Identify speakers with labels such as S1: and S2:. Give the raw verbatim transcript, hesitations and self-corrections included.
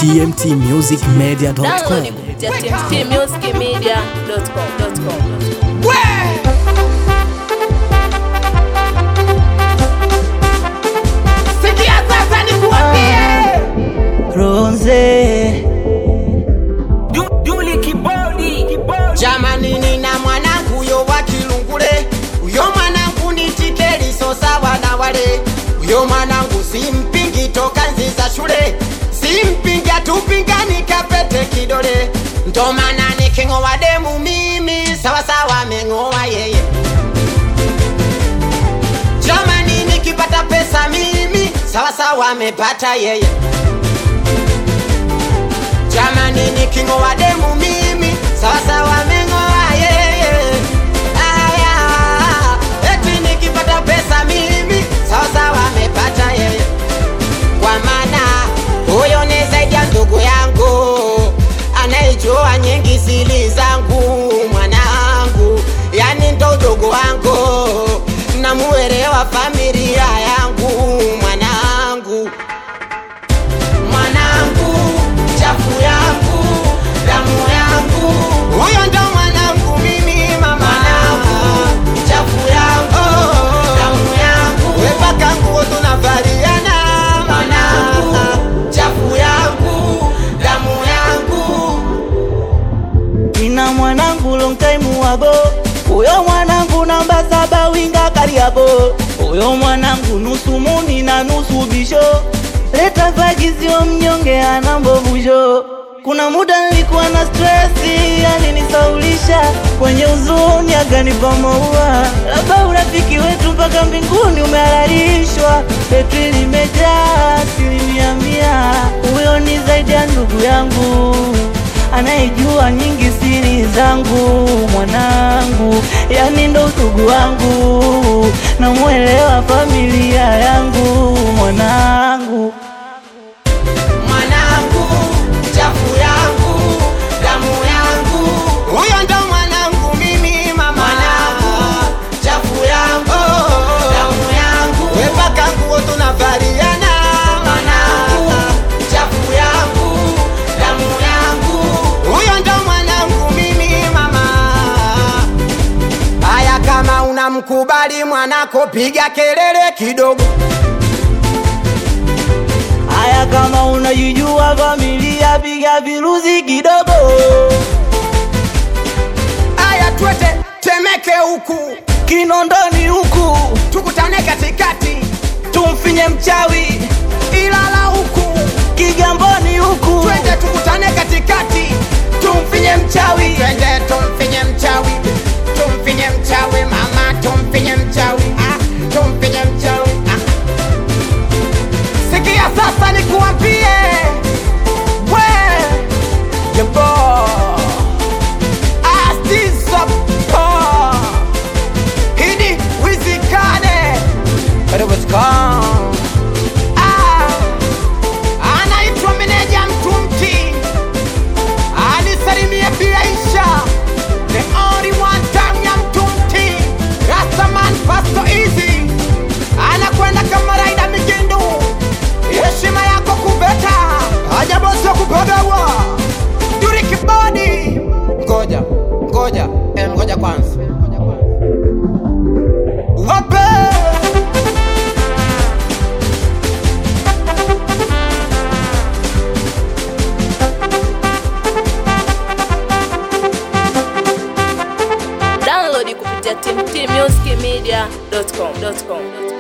S1: T M T music media dot com.
S2: Download kupitia T M T music media dot com.
S3: Sikia sasa nikuambie
S4: Ronze
S3: Duli kibodi Jamani nina mwanangu yo wa Kilungule. Uyo mwanangu ni tikeli so sawa na wale. Uyo mwanangu simpingi toka nzi za shule. Simpingi atupingani kapete kidole. Ndo maana niking'oa demu mimi sawa sawa meng'oa yeye. Jamani nikipata pesa mimi sawa sawa mepata yeye. Jamani niking'oa demu mimi sawa sawa meng'oa yeye. Aya, eti nikipata pesa mimi sawa sawa mepata yeye. Kwa maana huyo ni zaidi ya ndugu yangu, anayejua nyingi siri zangu mwanangu. Yani ndo ndugu wangu, namuelewa familia yangu mwanangu. Mwanangu, chafu yangu, damu yangu. Huyo ndo mwanangu mimi mama. Mwanangu, chafu yangu, damu yangu. Wepaka nguo tunavaliana. Mwanangu, chafu yangu, damu yangu.
S4: Nina mwanangu long time wago. Uyo mwanangu namba saba winga Kariabo. Uyo mwanangu nusu muni na nusu bisho. Leta vagizio mnyonge ana mbovusho. Kuna muda nilikuwa na stressi, alinisaulisha kwenye uzuni akanipa maua. Labda urafiki wetu mpaka mbinguni umehalalishwa. Petri limejaa asilimia mia. Huyo ni zaidi ya ndugu yangu, anayejua nyingi siri zangu mwanangu. Yani ndo ndugu wangu, namuelewa familia yangu mwanangu.
S3: Mwanangu, chafu yangu, damu yangu. Huyo ndo mwanangu mimi mama. Mwanangu, chafu yangu, damu yangu. Wepaka nguo tunavaliana. Mwanangu, chafu yangu, damu yangu. Huyo ndo mwanangu mimi mama. Haya, kama unamkubali mwanako piga kelele kidogo.
S4: Aya, kama unajijua familia piga viruzi kidogo.
S3: Aya, twete Temeke huku,
S4: Kinondoni huku
S3: tukutane katikati.
S4: tumfinye mchawi.
S3: Ilala huku,
S4: Kigamboni huku
S3: twende tukutane katikati.
S4: tumfinye mchawi.
S3: Twende tumfinye mchawi, tumfinye mchawi mama, tumfinye mchawi, ah, tumfinye mchawi, ah. Sikia sasa nikuambie, we, yebo, ah, stizo po, hidi wizikane, but it was gone. Ah, anaitwa meneja Mtumti, anisalimie pia Isha, the only one time ya Mtumti, Rastaman Pasto Easy, anakwenda kama raida migindu. Heshima yako kubeta, haja bosi wa kupagawa. Duri kibodi. Ngoja, ngoja, eh, ngoja kwanza. Wape.
S2: Download kupitia T M T music media dot com.